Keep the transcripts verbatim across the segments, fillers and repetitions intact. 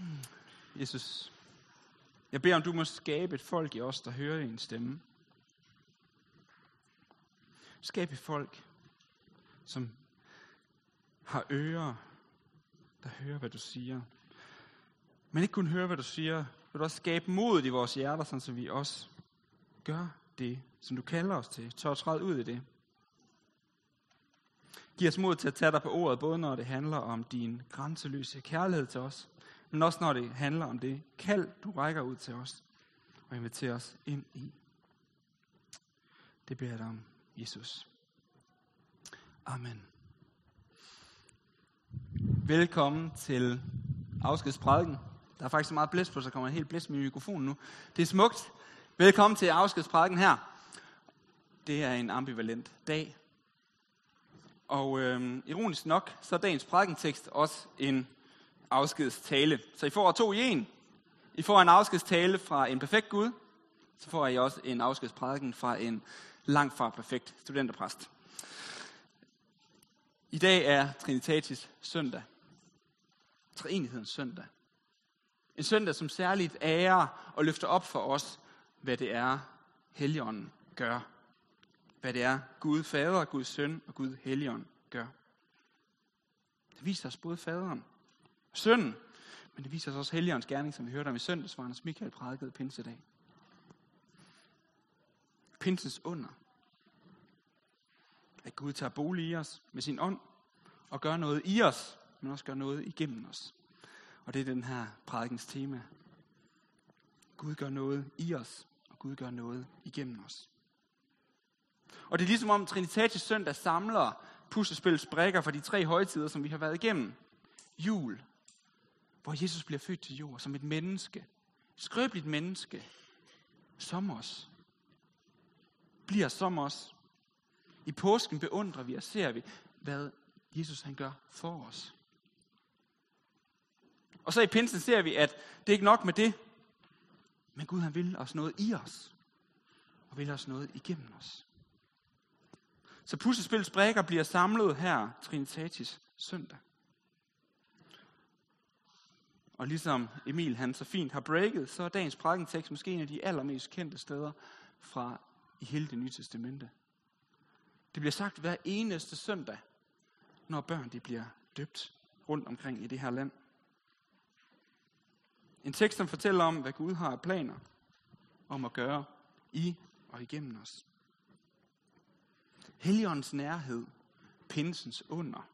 Jesus, jeg beder om, du må skabe et folk i os, der hører din stemme. Skab et folk, som har ører, der hører, hvad du siger. Men ikke kun høre, hvad du siger, vil du også skabe modet i vores hjerter, sådan så vi også gør det, som du kalder os til. Tør træde ud i det. Giv os mod til at tage dig på ordet, både når det handler om din grænseløse kærlighed til os, men også når det handler om det kald, du rækker ud til os og inviterer os ind i. Det beder jeg dig om, Jesus. Amen. Velkommen til afskedsprædiken. Der er faktisk så meget blæst på, så kommer en helt blæst med mikrofonen nu. Det er smukt. Velkommen til afskedsprædiken her. Det er en ambivalent dag. Og øhm, ironisk nok, så er dagens prædikentekst også en afskedstale. Så I får to i en. I får en afskedstale fra en perfekt Gud, så får I også en afskedsprædiken fra en langt fra perfekt studenterpræst. I dag er Trinitatis søndag. Treenighedens søndag. En søndag, som særligt ærer og løfter op for os, hvad det er, Helligånden gør. Hvad det er, Gud Fader, Gud Søn og Gud Helligånd gør. Det viser os både faderen og sønnen, men det viser os også Helligåndens gerning, som vi hørte om i søndags, hvor Anders Michael prædikede pinsedag. Pinsens under. At Gud tager bolig i os med sin ånd og gør noget i os, men også gør noget igennem os. Og det er den her prædikens tema. Gud gør noget i os, og Gud gør noget igennem os. Og det er ligesom om Trinitatis søndag samler puslespillets brikker for de tre højtider, som vi har været igennem. Jul, hvor Jesus bliver født til jord som et menneske. Et skrøbeligt menneske. Som os. Bliver som os. I påsken beundrer vi og ser vi, hvad Jesus han gør for os. Og så i pinsen ser vi, at det er ikke nok med det, men Gud han vil os noget i os. Og vil os noget igennem os. Så puslespillets brikker bliver samlet her, Trinitatis søndag. Og ligesom Emil han så fint har breaket, så er dagens prædikentekst måske en af de allermest kendte steder fra i hele det nye testamente. Det bliver sagt hver eneste søndag, når børn de bliver døbt rundt omkring i det her land. En tekst, som fortæller om, hvad Gud har af planer om at gøre i og igennem os. Helligåndens nærhed, pinsens under,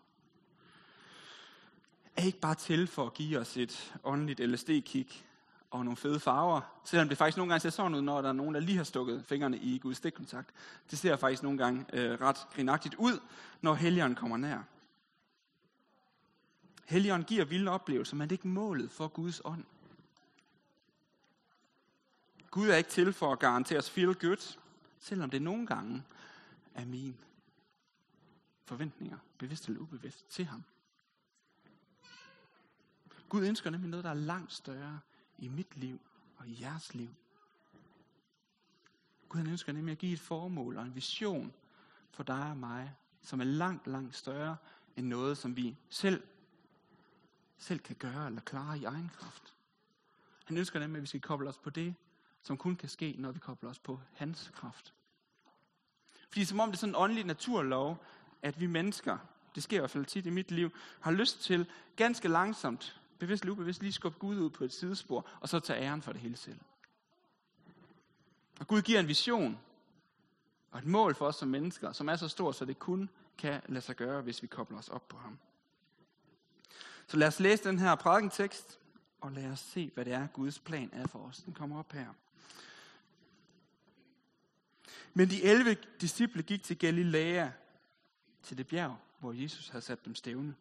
er ikke bare til for at give os et åndeligt L S D-kick og nogle fede farver, selvom det faktisk nogle gange ser sådan ud, når der er nogen, der lige har stukket fingrene i Guds stikkontakt. Det ser faktisk nogle gange øh, ret grinagtigt ud, når Helligånden kommer nær. Helligånden giver vilde oplevelser, men det er ikke målet for Guds ånd. Gud er ikke til for at garantere os feel good, selvom det nogle gange er mine forventninger, bevidst eller ubevidst, til ham. Gud ønsker nemlig noget, der er langt større i mit liv og i jeres liv. Gud ønsker nemlig at give et formål og en vision for dig og mig, som er langt, langt større end noget, som vi selv, selv kan gøre eller klare i egen kraft. Han ønsker nemlig, at vi skal koble os på det, som kun kan ske, når vi kobler os på hans kraft. Fordi som om det er sådan en åndelig naturlov, at vi mennesker, det sker i hvert fald tit i mit liv, har lyst til ganske langsomt, bevidst eller ubevidst, lige skubbe Gud ud på et sidespor, og så tage æren for det hele selv. Og Gud giver en vision og et mål for os som mennesker, som er så stort, så det kun kan lade sig gøre, hvis vi kobler os op på ham. Så lad os læse den her prædikentekst, og lad os se, hvad det er, Guds plan er for os. Den kommer op her. Men de elleve disciple gik til Galilea, til det bjerg, hvor Jesus havde sat dem stævne.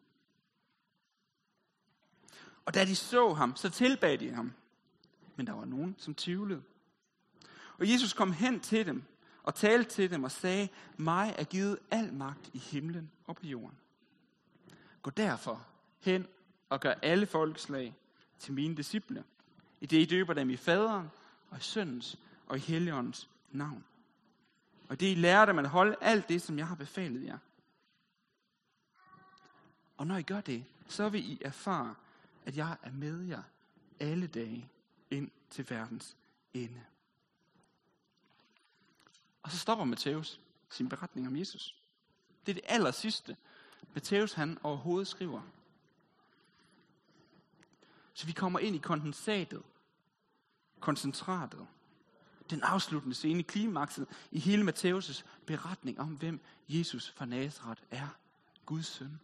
Og da de så ham, så tilbad de ham. Men der var nogen, som tvivlede. Og Jesus kom hen til dem, og talte til dem og sagde, mig er givet al magt i himlen og på jorden. Gå derfor hen og gør alle folkeslag til mine disciple, i det I døber dem i faderen og i søndens og i Helligåndens navn. Og det I lærer dem at holde alt det, som jeg har befalet jer. Og når I gør det, så vil I erfare, at jeg er med jer alle dage ind til verdens ende. Og så stopper Matthæus sin beretning om Jesus. Det er det aller sidste, Matthæus han overhovedet skriver. Så vi kommer ind i kondensatet, koncentratet, den afsluttende scene, klimakset i hele Matthæus' beretning om, hvem Jesus fra Nazaret er, Guds søn.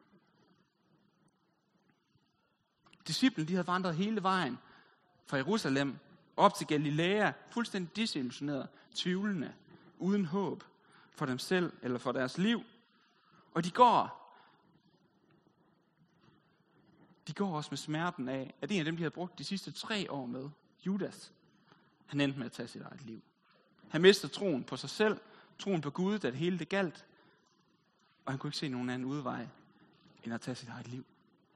Disciplene, de havde vandret hele vejen fra Jerusalem op til Galilea, fuldstændig desillusioneret, tvivlende, uden håb for dem selv eller for deres liv. Og de går, de går også med smerten af, at en af dem, de havde brugt de sidste tre år med, Judas, han endte med at tage sit eget liv. Han mistede troen på sig selv, troen på Gud, da det hele det galt, og han kunne ikke se nogen anden udvej, end at tage sit eget liv.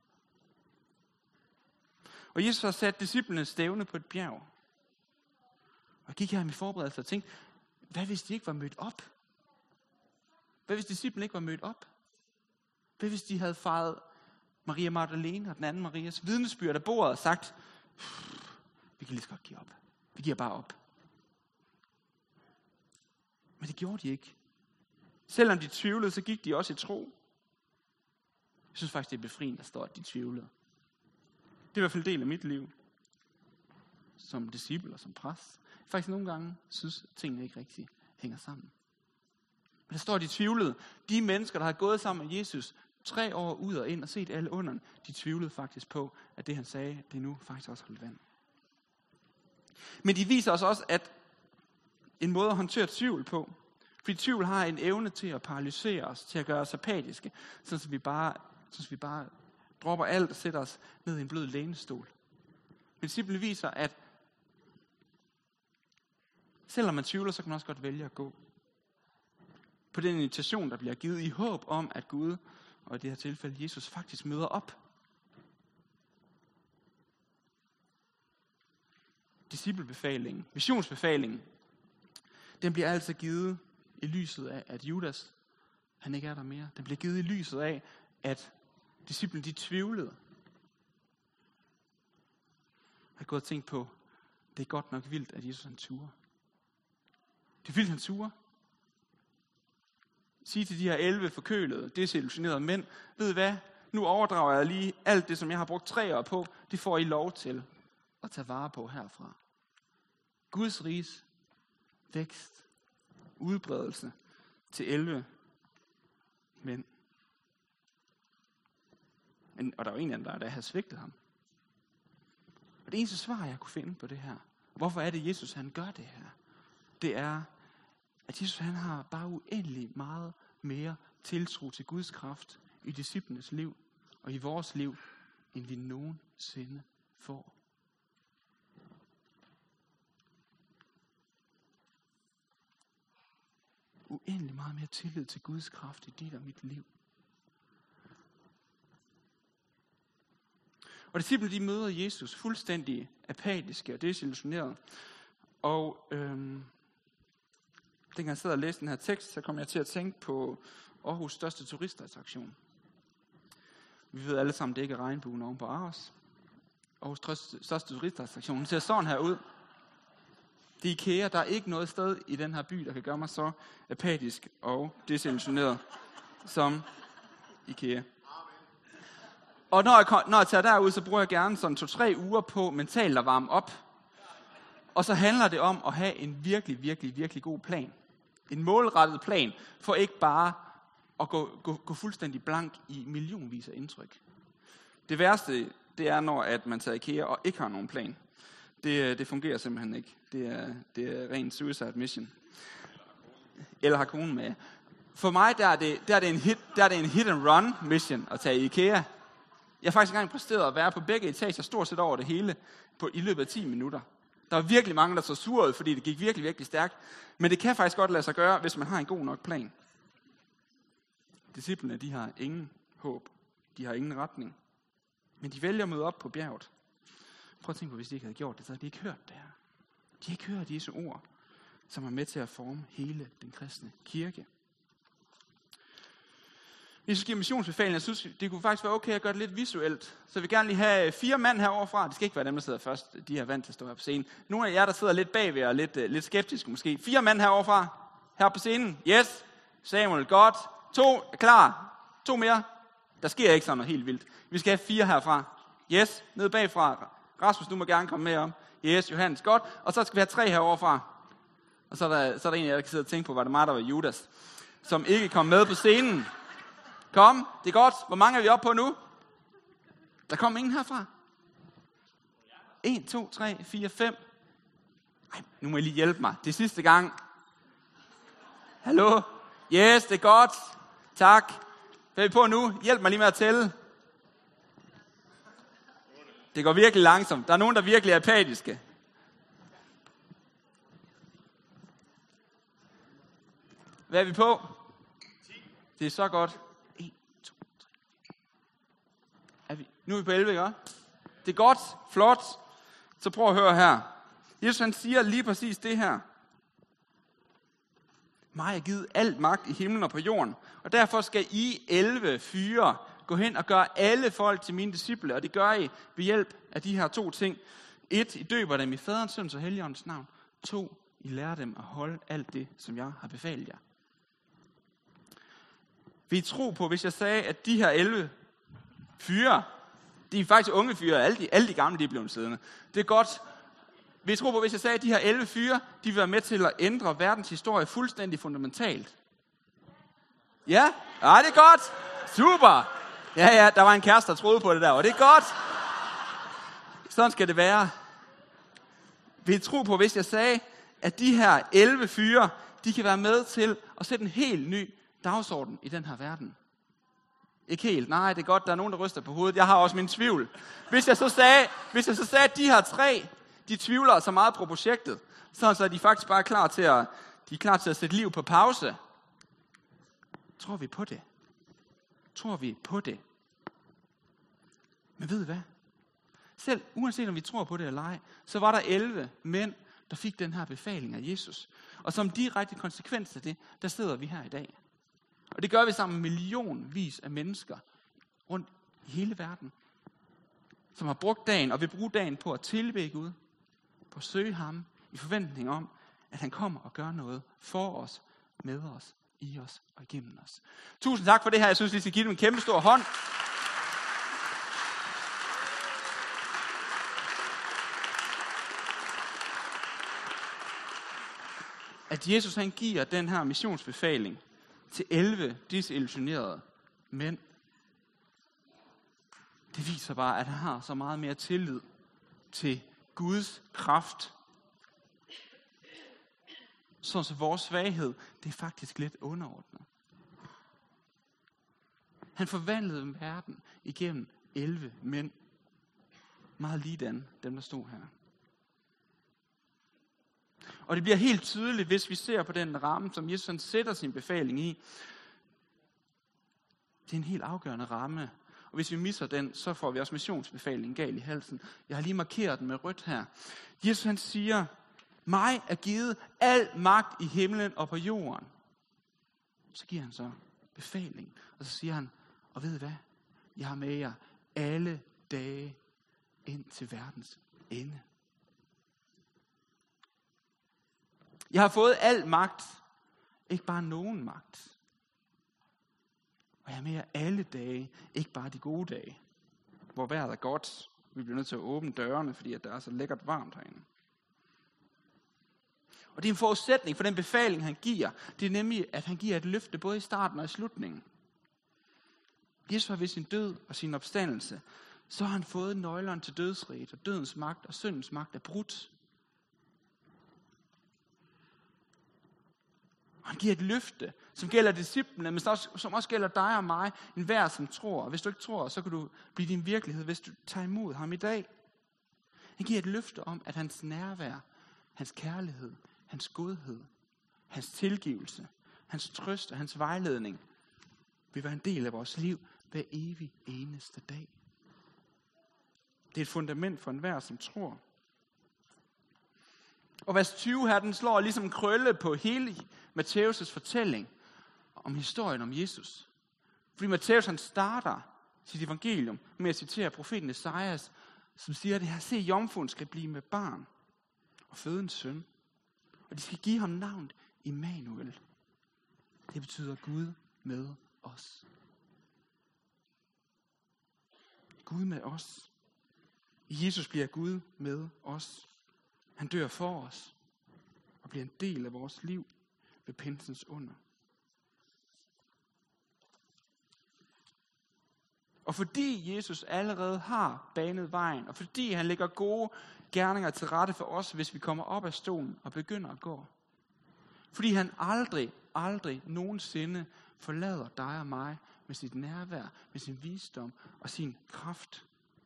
Og Jesus har sat disciplene stævne på et bjerg. Og jeg gik her med forberedelse og tænkte, hvad hvis de ikke var mødt op? Hvad hvis disciplene ikke var mødt op? Hvad hvis de havde fejret Maria Magdalene og den anden Marias vidnesbyrd af bordet og sagt, vi kan lige så godt give op. Vi giver bare op. Men det gjorde de ikke. Selvom de tvivlede, så gik de også i tro. Jeg synes faktisk, det er befriende, der står, at de tvivlede. Det er i hvert fald en del af mit liv. Som disciple og som præst. Jeg faktisk nogle gange synes, at tingene ikke rigtig hænger sammen. Men der står, at de tvivlede. De mennesker, der har gået sammen med Jesus tre år ud og ind og set alle underne, de tvivlede faktisk på, at det han sagde, det nu faktisk også holdt vand. Men de viser os også, at en måde at håndtere tvivl på, fordi tvivl har en evne til at paralysere os, til at gøre os apatiske, så vi bare, så vi bare dropper alt og sætter os ned i en blød lænestol. Men disciplene viser, at selvom man tvivler, så kan man også godt vælge at gå på den invitation, der bliver givet i håb om, at Gud, og i det her tilfælde Jesus, faktisk møder op. Disciplebefalingen, missionsbefalingen, den bliver altså givet i lyset af, at Judas, han ikke er der mere. Den bliver givet i lyset af, at disciplene, de tvivlede. Jeg har gået og tænkt på, det er godt nok vildt, at Jesus han turer. Det er vildt, han turer. Sige til de her elleve forkølede, desillusionerede mænd, ved I hvad, nu overdrager jeg lige alt det, som jeg har brugt tre år på, det får I lov til at tage vare på herfra. Guds riges vækst, udbredelse til elleve mænd. Men, og der var en af dem, der, der havde svigtet ham. Og det eneste svar, jeg kunne finde på det her, hvorfor er det, Jesus han gør det her? Det er, at Jesus han har bare uendelig meget mere tiltro til Guds kraft i disciplenes liv og i vores liv, end vi nogensinde får. Uendelig meget mere tillid til Guds kraft i dit og mit liv. Og disciplene, de møder Jesus fuldstændig apatiske og desillusionerede. Og øhm, dengang jeg sidder og læste den her tekst, så kom jeg til at tænke på Aarhus største turistattraktion. Vi ved alle sammen, det ikke er regnbuen oven på Aarhus. Aarhus største turistattraktion. Den ser sådan her ud. Det er IKEA. Der er ikke noget sted i den her by, der kan gøre mig så apatisk og desillusioneret som IKEA. Og når jeg, når jeg tager derud, så bruger jeg gerne sådan to-tre uger på mentalt at varme op. Og så handler det om at have en virkelig, virkelig, virkelig god plan. En målrettet plan, for ikke bare at gå, gå, gå fuldstændig blank i millionvis af indtryk. Det værste, det er, når at man tager IKEA og ikke har nogen plan. Det, det fungerer simpelthen ikke. Det er, det er ren suicide mission. Eller har konen med. For mig, der er det, der er det, en, hit, der er det en hit and run mission at tage i IKEA. Jeg har faktisk engang præsteret at være på begge etager, stort set over det hele, på, i løbet af ti minutter. Der var virkelig mange, der så sure ud, fordi det gik virkelig, virkelig stærkt. Men det kan faktisk godt lade sig gøre, hvis man har en god nok plan. Disciplene, de har ingen håb. De har ingen retning. Men de vælger at møde op på bjerget. Prøv at tænke på, hvis de ikke havde gjort det, så havde de ikke hørt det her. De har ikke hørt Jesu ord, som er med til at forme hele den kristne kirke. Jesus giver missionsbefalingen. Jeg synes, det kunne faktisk være okay at gøre det lidt visuelt. Så jeg vil gerne lige have fire mand heroverfra. Det skal ikke være dem, der sidder først. De er vant til at stå her på scenen. Nogle af jer, der sidder lidt bagved og lidt, lidt skeptiske måske. Fire mand heroverfra. Her på scenen. Yes. Samuel, godt. To, er klar. To mere. Der sker ikke sådan noget helt vildt. Vi skal have fire herfra. Yes. Nede bagfra. Rasmus, du må gerne komme med om. Yes, Johannes, godt. Og så skal vi have tre heroverfra. Og så er der, så er der en af jer, der kan sidde og tænke på, var det mig, der var Judas, som ikke kom med på scenen. Kom, det er godt. Hvor mange er vi oppe på nu? Der kom ingen herfra. en, to, tre, fire, fem. Ej, nu må I lige hjælpe mig. Det er sidste gang. Hallo? Yes, det er godt. Tak. Hvad er vi på nu? Hjælp mig lige med at tælle. Det går virkelig langsomt. Der er nogen, der virkelig er apatiske. Hvad er vi på? Det er så godt. en, to, tre, fire. Er vi? Nu er vi på elleve, ikke? Det er godt. Flot. Så prøv at høre her. Jesus han siger lige præcis det her. Mig er givet alt magt i himlen og på jorden. Og derfor skal I elleve fyre gå hen og gøre alle folk til mine disciple. Og det gør I ved hjælp af de her to ting. Et, I døber dem i faderens, søns og helligåndens navn. To, I lærer dem at holde alt det, som jeg har befalet jer. Vil I tro på, hvis jeg sagde, at de her elleve fyre, de er faktisk unge fyre, alle de, alle de gamle, de er blevet siddende. Det er godt. Vil I tro på, hvis jeg sagde, at de her elleve fyre, de vil være med til at ændre verdens historie fuldstændig fundamentalt? Ja? Ja, det er godt. Super. Ja, ja, der var en kæreste, der troede på det der, og det er godt. Sådan skal det være. Vil I tro på, hvis jeg sagde, at de her elleve fyre, de kan være med til at sætte en helt ny dagsorden i den her verden? Ikke helt. Nej, det er godt, der er nogen, der ryster på hovedet. Jeg har også min tvivl. Hvis jeg så sagde, hvis jeg så sagde at de her tre, de tvivler så meget på projektet, så er de faktisk bare klar til at, de er klar til at sætte liv på pause. Tror vi på det? Tror vi på det? Men ved I hvad? Selv uanset om vi tror på det eller ej, så var der elleve mænd, der fik den her befaling af Jesus. Og som direkte konsekvens af det, der sidder vi her i dag. Og det gør vi sammen med millionvis af mennesker rundt i hele verden, som har brugt dagen og vil bruge dagen på at tilbede Gud, på at søge ham i forventning om, at han kommer og gør noget for os, med os, i os og igennem os. Tusind tak for det her. Jeg synes, vi skal give dem en kæmpe stor hånd. At Jesus han giver den her missionsbefaling til elleve desillusionerede mænd. Det viser bare, at han har så meget mere tillid til Guds kraft. Så, så vores svaghed, det er faktisk lidt underordnet. Han forvandlede verden igennem elleve mænd. Meget ligedan, dem der stod her. Og det bliver helt tydeligt, hvis vi ser på den ramme, som Jesus sætter sin befaling i. Det er en helt afgørende ramme. Og hvis vi misser den, så får vi også missionsbefalingen gal i halsen. Jeg har lige markeret den med rødt her. Jesus han siger, mig er givet al magt i himlen og på jorden. Så giver han så befaling. Og så siger han, og ved I hvad? Jeg har med jer alle dage ind til verdens ende. Jeg har fået al magt, ikke bare nogen magt. Og jeg er med jer alle dage, ikke bare de gode dage, hvor vejret er godt. Vi bliver nødt til at åbne dørene, fordi at der er så lækkert varmt herinde. Og det er en forudsætning for den befaling, han giver. Det er nemlig, at han giver et løfte både i starten og i slutningen. Jesus har ved sin død og sin opstandelse, så har han fået nøglerne til dødsriget, og dødens magt og syndens magt er brudt. Og han giver et løfte, som gælder disciplene, men som også gælder dig og mig, enhver som tror. Og hvis du ikke tror, så kan du blive din virkelighed, hvis du tager imod ham i dag. Han giver et løfte om, at hans nærvær, hans kærlighed, hans godhed, hans tilgivelse, hans trøst og hans vejledning vil være en del af vores liv hver evig eneste dag. Det er et fundament for enhver, som tror. Og vers tyve her, den slår ligesom krølle på hele Matthæus' fortælling om historien om Jesus. Fordi Matthæus han starter sit evangelium med at citere profeten Esajas, som siger det her: se, jomfruen skal blive med barn og føde en søn. Og de skal give ham navnet Immanuel. Det betyder Gud med os. Gud med os. I Jesus bliver Gud med os. Han dør for os og bliver en del af vores liv ved pinsens under. Og fordi Jesus allerede har banet vejen, og fordi han lægger gode gerninger til rette for os, hvis vi kommer op af stolen og begynder at gå. Fordi han aldrig, aldrig nogensinde forlader dig og mig med sit nærvær, med sin visdom og sin kraft.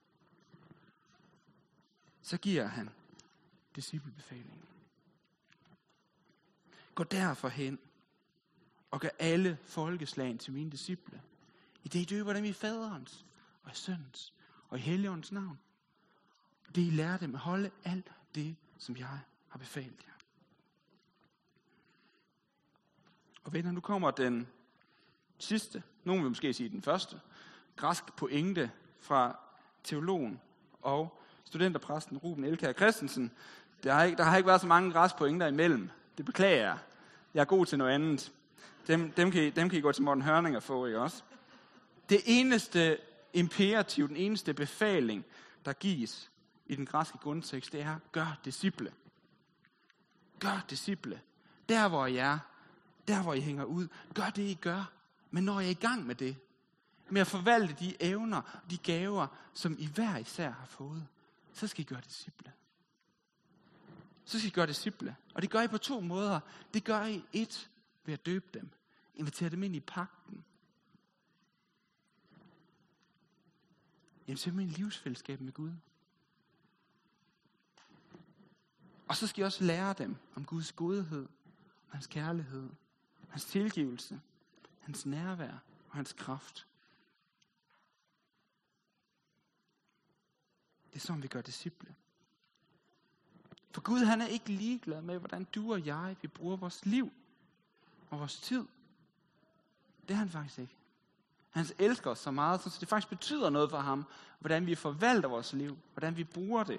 Så giver han disciplebefalingen. Gå derfor hen og gør alle folkeslag til mine disciple. I det I døber dem i faderens og i søndens og i Helligåndens navn. Og det I lærer dem at holde alt det, som jeg har befalt jer. Og venner, nu kommer den sidste, nogen vil måske sige den første, græsk pointe fra teologen og studenterpræsten Ruben Elkjær Christensen. Der har, ikke, der har ikke været så mange græsk pointer imellem. Det beklager jeg. Jeg er god til noget andet. Dem, dem, kan, I, dem kan I gå til Morten Hørning og få, ikke også? Det eneste imperativ, den eneste befaling, der gives i den græske grundtekst, det er: gør disciple. Gør disciple. Der hvor I er, der hvor I hænger ud, gør det I gør. Men når I er i gang med det, med at forvalte de evner, de gaver, som I hver især har fået, så skal I gøre disciple. Så skal I gøre disciple. Og det gør I på to måder. Det gør I et ved at døbe dem. Invitere dem ind i pagten. Jamen simpelthen livsfællesskab med Gud. Og så skal I også lære dem om Guds godhed, hans kærlighed, hans tilgivelse, hans nærvær og hans kraft. Det er sådan, vi gør disciple. For Gud, han er ikke ligeglad med, hvordan du og jeg, vi bruger vores liv og vores tid. Det er han faktisk ikke. Han elsker os så meget, så det faktisk betyder noget for ham, hvordan vi forvalter vores liv, hvordan vi bruger det.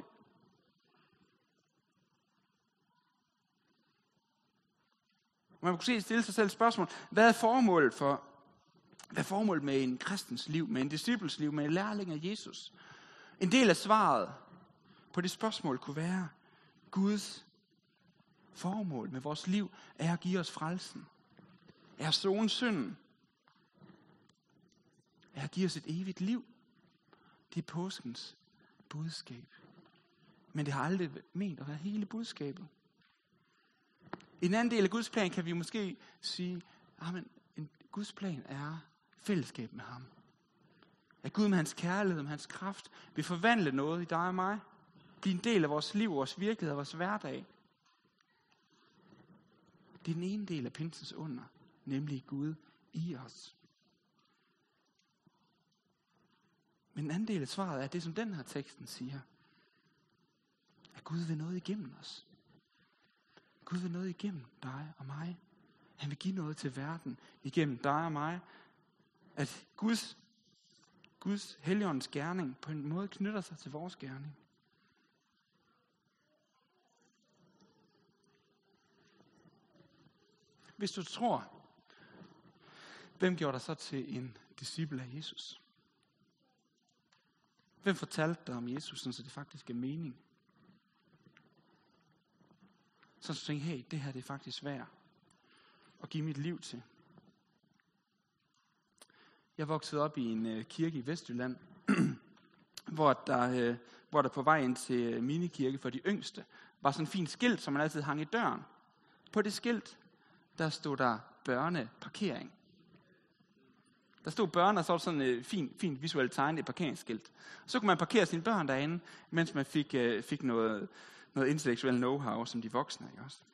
Man kunne se stille sig selv spørgsmål: hvad er formålet for, hvad er formålet med en kristens liv, med en disciples liv, med en lærling af Jesus? En del af svaret på det spørgsmål kunne være: Guds formål med vores liv er at give os frelsen, er at sone synden, er at give os et evigt liv. Det er påskens budskab. Men det har aldrig ment at være hele budskabet. I en anden del af Guds plan kan vi måske sige, at Guds plan er fællesskab med ham. At Gud med hans kærlighed, med hans kraft, vil forvandle noget i dig og mig. Blive en del af vores liv, vores virkelighed og vores hverdag. Det er den ene del af pinsens under, nemlig Gud i os. Men den anden del af svaret er det, som den her teksten siger. At Gud vil noget igennem os. Gud vil noget igennem dig og mig. Han vil give noget til verden igennem dig og mig. At Guds, Guds Helligåndens gerning på en måde knytter sig til vores gerning. Hvis du tror, hvem gjorde dig så til en disciple af Jesus? Hvem fortalte dig om Jesus, så det faktisk er mening? Så du tænker, hey, det her det er faktisk værd at give mit liv til. Jeg voksede op i en øh, kirke i Vestjylland, hvor, der, øh, hvor der på vej ind til minikirke for de yngste, var sådan en fin skilt, som man altid hang i døren. På det skilt, der stod der børneparkering. Der stod børn, og så var sådan et fint, fint visuelt tegnet et parkeringsskilt. Så kunne man parkere sine børn derinde, mens man fik, øh, fik noget, noget intellektuel know-how, som de voksne, ikke også?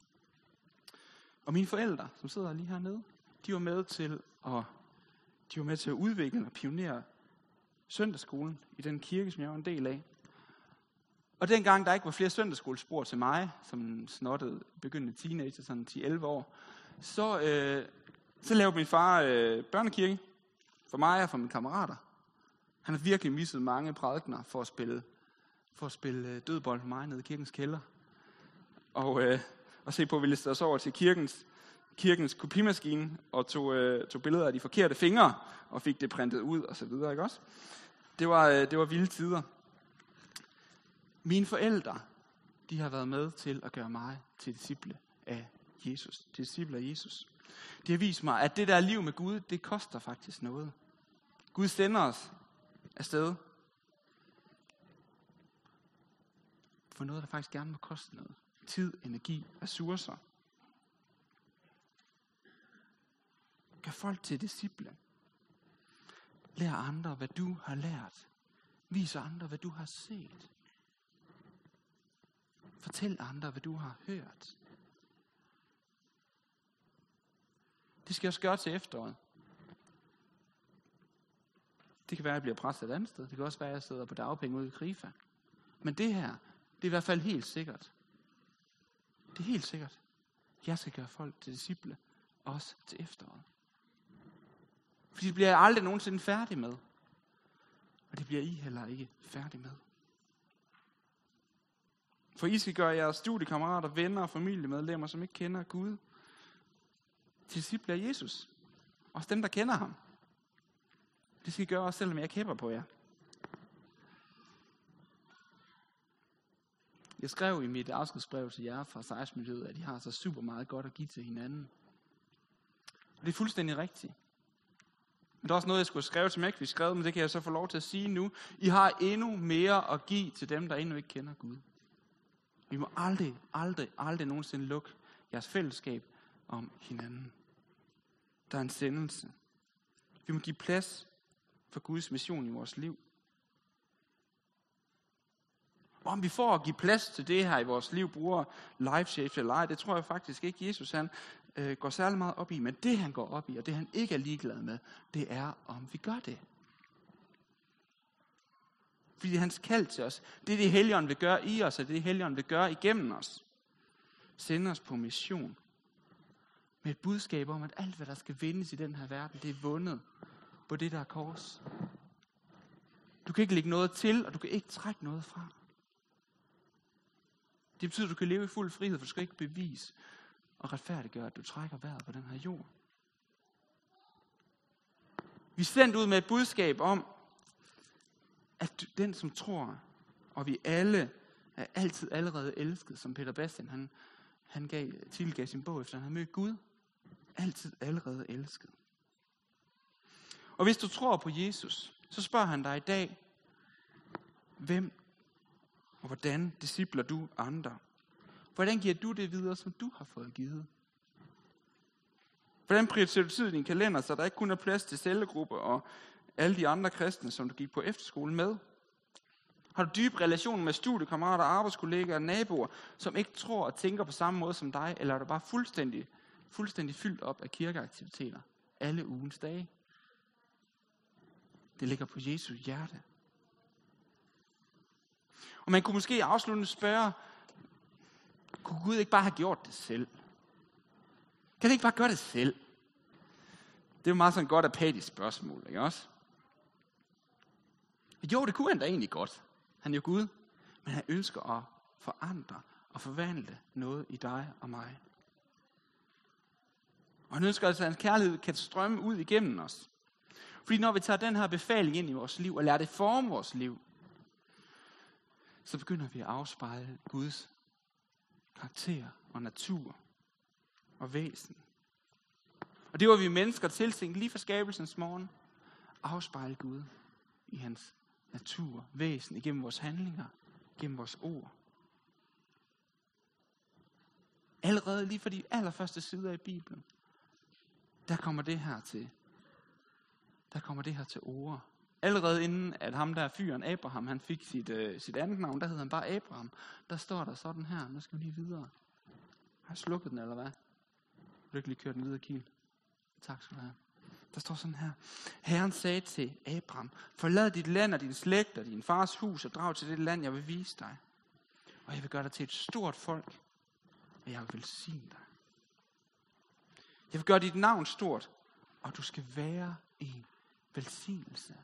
Og mine forældre, som sidder lige hernede, de var med til at, de var med til at udvikle og pionere søndagsskolen i den kirke, som jeg var en del af. Og dengang der ikke var flere søndagsskolespor til mig, som en snottet begyndende teenager, sådan ti elleve år, så, øh, så lavede min far øh, børnekirke. For mig og for mine kammerater. Han har virkelig misset mange prædikener for at spille, for at spille dødbold med mig nede i kirkens kælder. Og, øh, og se på, at vi listede os over til kirkens, kirkens kopimaskine og tog, øh, tog billeder af de forkerte fingre og fik det printet ud og så videre, ikke også? Det var, øh, det var vilde tider. Mine forældre, de har været med til at gøre mig til disciple af Jesus. Til disciple af Jesus. De har vist mig, at det der liv med Gud, det koster faktisk noget. Gud sender os afsted for noget, der faktisk gerne må koste noget. Tid, energi, ressourcer. Gør folk til disciple. Lær andre, hvad du har lært. Vis andre, hvad du har set. Fortæl andre, hvad du har hørt. Det skal jeg også gøre til efteråret. Det kan være, at jeg bliver presset et andet sted. Det kan også være, at jeg sidder på dagpenge ude i Krifa. Men det her, det er i hvert fald helt sikkert. Det er helt sikkert. Jeg skal gøre folk til disciple, også til efteråret. Fordi det bliver jeg aldrig nogensinde færdig med. Og det bliver I heller ikke færdig med. For I skal gøre jeres studiekammerater, venner og familiemedlemmer, som ikke kender Gud, til disciple af Jesus. Også dem, der kender ham. Det skal I gøre også, selvom jeg kæpper på jer. Jeg skrev i mit afskedsbrev til jer fra sejrsmiljøet, at I har så super meget godt at give til hinanden. Og det er fuldstændig rigtigt. Men der er også noget, jeg skulle have skrevet, som jeg ikke fik skrevet, men det kan jeg så få lov til at sige nu. I har endnu mere at give til dem, der endnu ikke kender Gud. Vi må aldrig, aldrig, aldrig nogensinde lukke jeres fællesskab om hinanden. Der er en sendelse. Vi må give plads for Guds mission i vores liv. Og om vi får at give plads til det her i vores liv, bruger life-shapes eller ej, det tror jeg faktisk ikke, Jesus han øh, går særlig meget op i. Men det han går op i, og det han ikke er ligeglad med, det er, om vi gør det. Fordi hans kald til os, det er det Helligånden vil gøre i os, og det er det Helligånden vil gøre igennem os. Sende os på mission. Med et budskab om, at alt hvad der skal vindes i den her verden, det er vundet på det der kors. Du kan ikke lægge noget til, og du kan ikke trække noget fra. Det betyder, at du kan leve i fuld frihed, for du skal ikke bevise og retfærdiggøre, at du trækker vejret på den her jord. Vi er sendt ud med et budskab om, at den, som tror, og vi alle er altid allerede elsket, som Peter Bastian, han, han gav, tilgav sin bog, efter han havde mødt Gud. Altid allerede elsket. Og hvis du tror på Jesus, så spørger han dig i dag, hvem og hvordan discipler du andre? Hvordan giver du det videre, som du har fået givet? Hvordan prioriterer du tid i din kalender, så der ikke kun er plads til cellegrupper og alle de andre kristne, som du gik på efterskole med? Har du dybe relationer med studiekammerater, arbejdskollegaer og naboer, som ikke tror og tænker på samme måde som dig, eller er du bare fuldstændig, fuldstændig fyldt op af kirkeaktiviteter alle ugens dage? Det ligger på Jesu hjerte. Og man kunne måske afsluttende spørge, kunne Gud ikke bare have gjort det selv? Kan han ikke bare gøre det selv? Det er jo meget sådan et godt apatisk spørgsmål, ikke også? Jo, det kunne han da egentlig godt. Han er jo Gud, men han ønsker at forandre og forvandle noget i dig og mig. Og han ønsker altså, at hans kærlighed kan strømme ud igennem os. Fordi når vi tager den her befaling ind i vores liv og lader det forme vores liv, så begynder vi at afspejle Guds karakter og natur og væsen. Og det var vi mennesker tiltænkt lige fra skabelsens morgen. Afspejle Gud i hans natur, væsen, igennem vores handlinger, igennem vores ord. Allerede lige fra de allerførste sider i Bibelen, der kommer det her til. Der kommer det her til ord. Allerede inden at ham der fyren Abraham, han fik sit, øh, sit andet navn, der hed han bare Abraham. Der står der sådan her, nu skal vi lige videre. Har jeg slukket den, eller hvad? Du ikke lige kørt den videre, Kiel? Tak skal du have. Der står sådan her. Herren sagde til Abraham, forlad dit land og din slægt og din fars hus og drag til det land, jeg vil vise dig. Og jeg vil gøre dig til et stort folk, og jeg vil velsigne dig. Jeg vil gøre dit navn stort, og du skal være en velsignelse.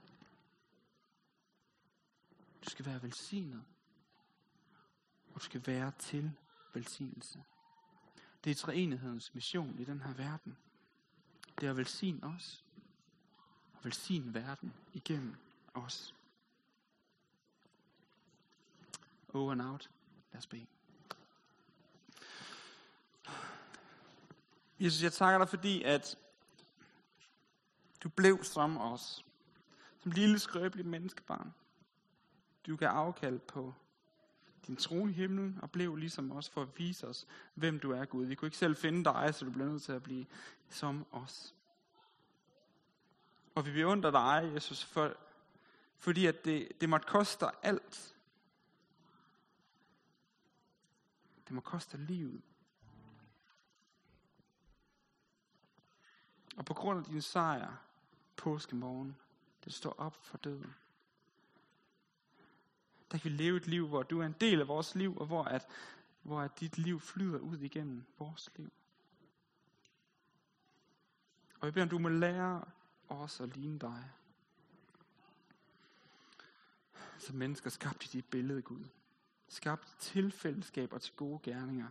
Du skal være velsignet. Og du skal være til velsignelse. Det er treenighedens mission i den her verden. Det er at velsigne os. Og velsigne verden igennem os. Over and out. Lad os bede. Jesus, jeg takker dig, fordi at du blev som os. Som lille skrøbeligt menneskebarn. Du gav afkald på din trone i himlen, og blev ligesom os for at vise os, hvem du er, Gud. Vi kunne ikke selv finde dig, så du blev nødt til at blive som os. Og vi beundrer dig, Jesus, for, fordi at det, det måtte koste dig alt. Det må koste dig livet. Og på grund af din sejr, påskemorgen, det står op for døden. Der kan vi leve et liv, hvor du er en del af vores liv, og hvor, at, hvor at dit liv flyder ud igennem vores liv. Og jeg beder, om du må lære os at ligne dig. Som mennesker skabt i dit billede, Gud. Skabt til fællesskab og til gode gerninger.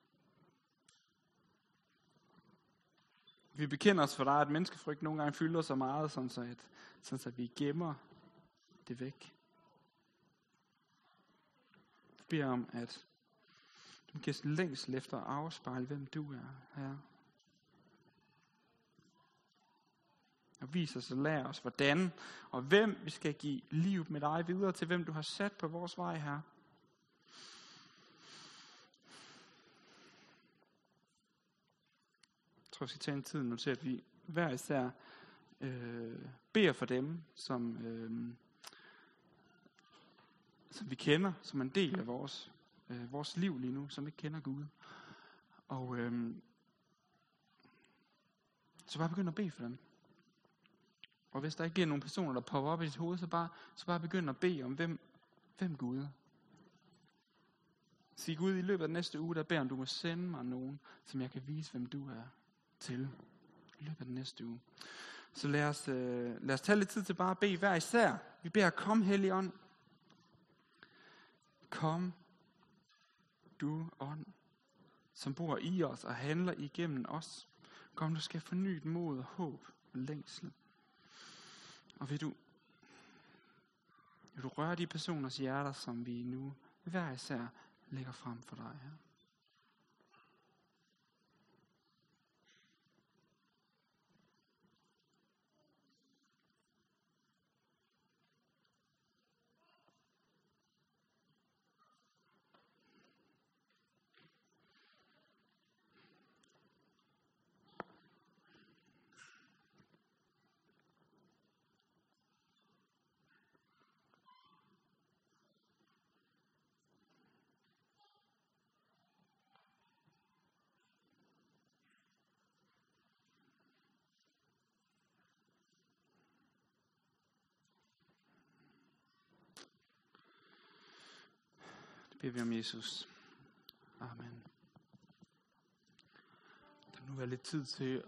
Vi bekender os for dig, at menneskefrygt nogle gange fylder så meget, sådan så at, sådan så at vi gemmer det væk. Vi beder om, at du giver os længsel efter at afspejle, hvem du er, Herre. Og vis os og lær os, hvordan og hvem vi skal give liv med dig videre til, hvem du har sat på vores vej, Herre. Jeg tror, vi skal tage en tid nu til, at vi hver især øh, beder for dem, som, øh, som vi kender, som en del af vores, øh, vores liv lige nu, som ikke kender Gud. Og øh, så bare begynd at bede for dem. Og hvis der ikke er nogen personer, der popper op i dit hoved, så bare, så bare begynd at bede om, hvem, hvem Gud er. Sig Gud, i løbet af næste uge, der beder om, du må sende mig nogen, som jeg kan vise, hvem du er til. I løbet af den næste uge. Så lad os, øh, lad os tage lidt tid til bare at bede hver især. Vi beder, kom Helligånd. Kom, du ånd, som bor i os og handler igennem os. Kom, du skal forny mod og håb og længsel. Og vil du, vil du røre de personers hjerter, som vi nu hver især lægger frem for dig, her. Det beder vi om, Jesus. Amen. Der nu er lidt tid til